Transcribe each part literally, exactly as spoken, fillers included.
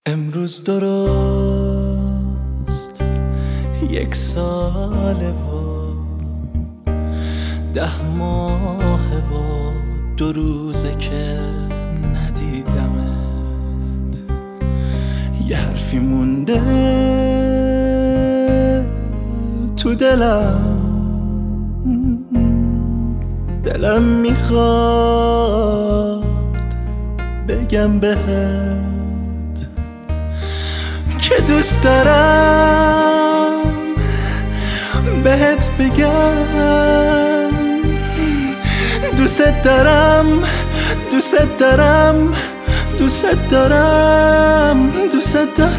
امروز درست یک ساله و ده ماه و دو روزه که ندیدمت. یه حرفی مونده تو دلم، دلم میخواد بگم بهت که دوست دارم بهت بگم دوست دارم دوست دارم دوست دارم دوست دارم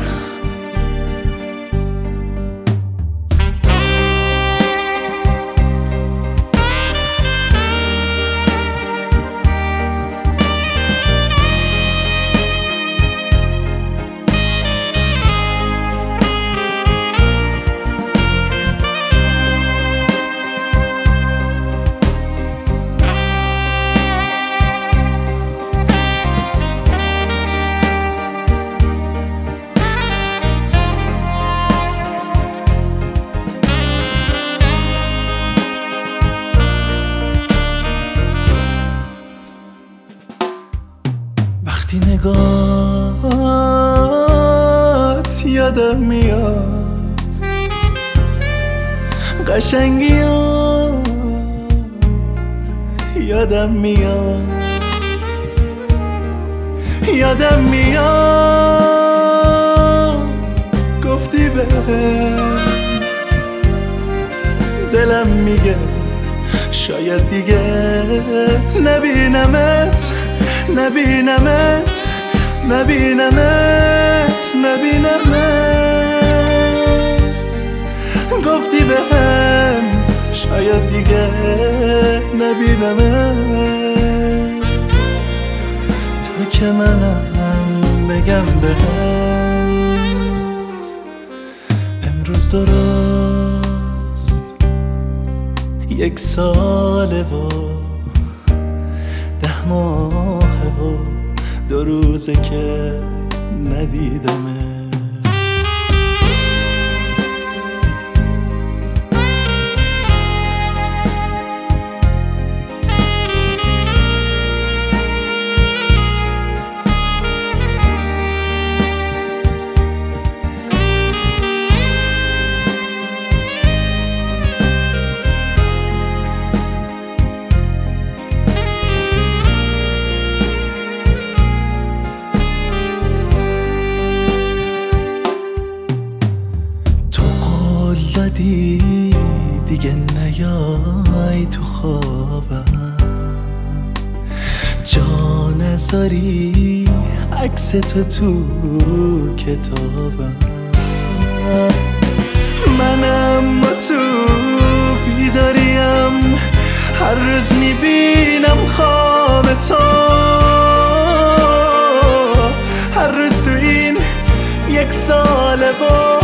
وقتی نگاهت یادم میاد قشنگیات یادم میاد یادم میاد گفتی بهم دلم میگه شاید دیگه نبینمت نبینمت نبینمت نبینمت گفتی بهم شاید دیگه نبینمت تا که منم بگم بهت امروز درست یک ساله و ده ماه و دو روزه که ندیدمت. دادی دیگه نیای تو خوابم، جا نذاری عکس تو تو کتابم. منم تو بیداریم هر روز میبینم خواب تو، هر روز تو این یک ساله و